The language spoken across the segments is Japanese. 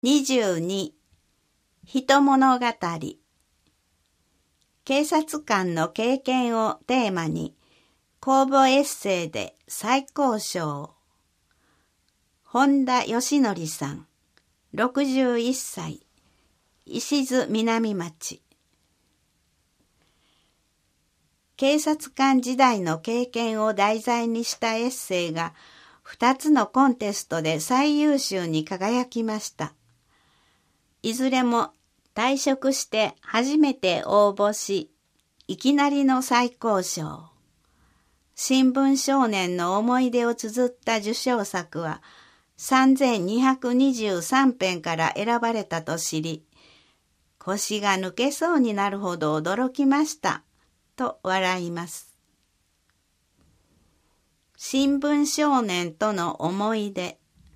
22、人物語。警察官の経験をテーマに、公募エッセイで最高賞。本田義則さん、61歳、石津南町。警察官時代の経験を題材にしたエッセイが2つのコンテストで最優秀に輝きました。いずれも退職して初めて応募し、いきなりの最高賞。新聞少年の思い出を綴った受賞作は3223編から選ばれたと知り、腰が抜けそうになるほど驚きました、と笑います。新聞少年との思い出。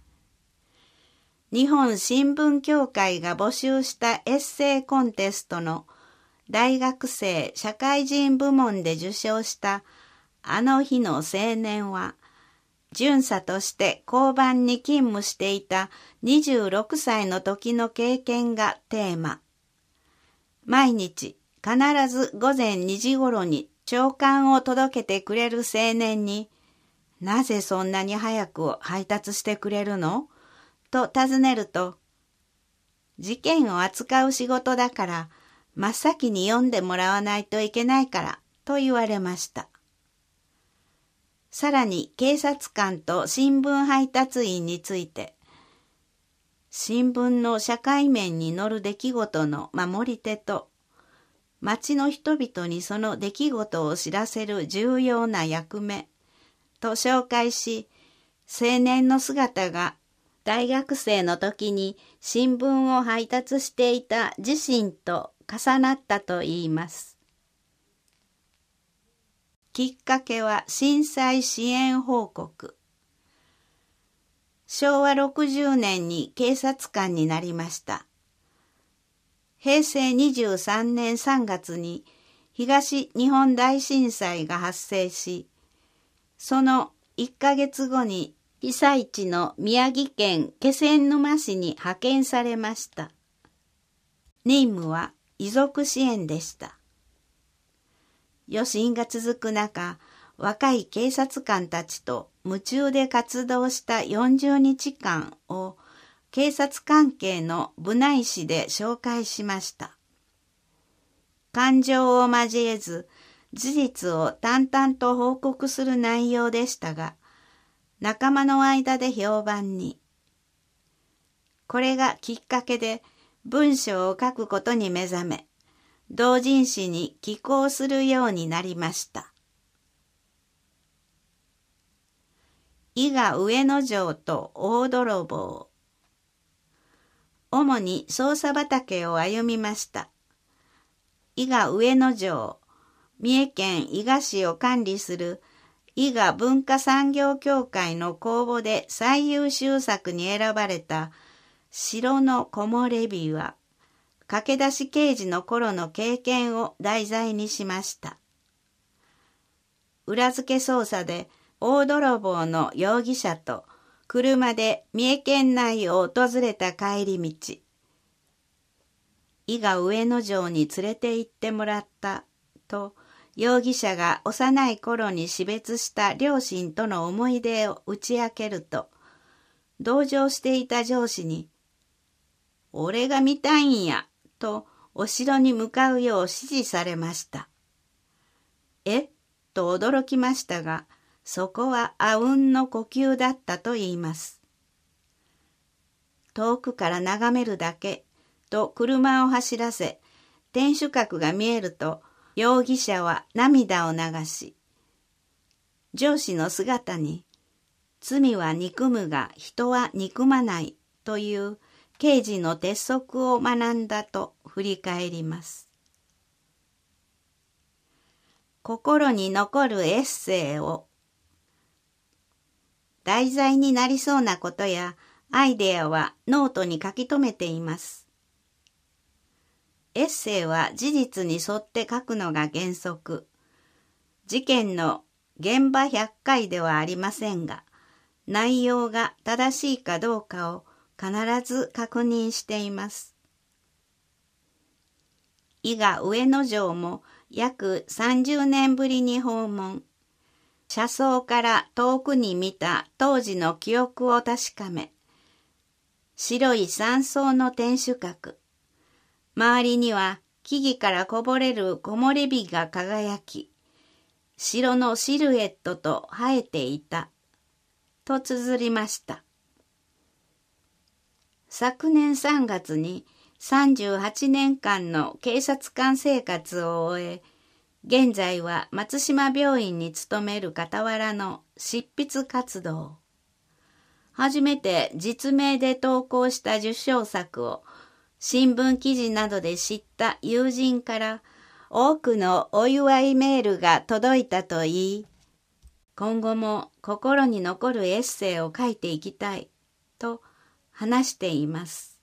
日本新聞協会が募集したエッセイコンテストの大学生社会人部門で受賞したあの日の青年は、巡査として交番に勤務していた26歳の時の経験がテーマ。毎日必ず午前2時頃に朝刊を届けてくれる青年に、なぜそんなに早く配達してくれるの？と尋ねると、事件を扱う仕事だから真っ先に読んでもらわないといけないからと言われました。さらに警察官と新聞配達員について、新聞の社会面に載る出来事の守り手と、町の人々にその出来事を知らせる重要な役目と紹介し、青年の姿が大学生の時に新聞を配達していた自身と重なったといいます。きっかけは震災支援報告。昭和60年に警察官になりました。平成23年3月に東日本大震災が発生し、その1ヶ月後に被災地の宮城県気仙沼市に派遣されました。任務は遺族支援でした。余震が続く中、若い警察官たちと夢中で活動した40日間を警察関係の部内紙で紹介しました。感情を交えず、事実を淡々と報告する内容でしたが、仲間の間で評判に。これがきっかけで文章を書くことに目覚め、同人誌に寄稿するようになりました。伊賀上野城と大泥棒。主に捜査畑を歩みました。伊賀上野城、三重県伊賀市を管理する伊賀文化産業協会の公募で最優秀作に選ばれた城の木漏れ日は、駆け出し刑事の頃の経験を題材にしました。裏付け捜査で大泥棒の容疑者と車で三重県内を訪れた帰り道、伊賀上野城に連れて行ってもらったと、容疑者が幼い頃に死別した両親との思い出を打ち明けると、同乗していた上司に、俺が見たいんや、とお城に向かうよう指示されました。と驚きましたが、そこはあうんの呼吸だったと言います。遠くから眺めるだけ、と車を走らせ、天守閣が見えると、容疑者は涙を流し、上司の姿に、罪は憎むが人は憎まないという刑事の鉄則を学んだと振り返ります。心に残るエッセイを。題材になりそうなことやアイデアはノートに書き留めています。エッセイは事実に沿って書くのが原則。事件の現場100回ではありませんが、内容が正しいかどうかを必ず確認しています。伊賀上野城も約30年ぶりに訪問。車窓から遠くに見た当時の記憶を確かめ、白い山荘の天守閣。周りには木々からこぼれる木漏れ日が輝き、城のシルエットと映えていた、と綴りました。昨年3月に38年間の警察官生活を終え、現在は松島病院に勤める傍らの執筆活動。初めて実名で投稿した受賞作を新聞記事などで知った友人から多くのお祝いメールが届いたといい、今後も心に残るエッセイを書いていきたいと話しています。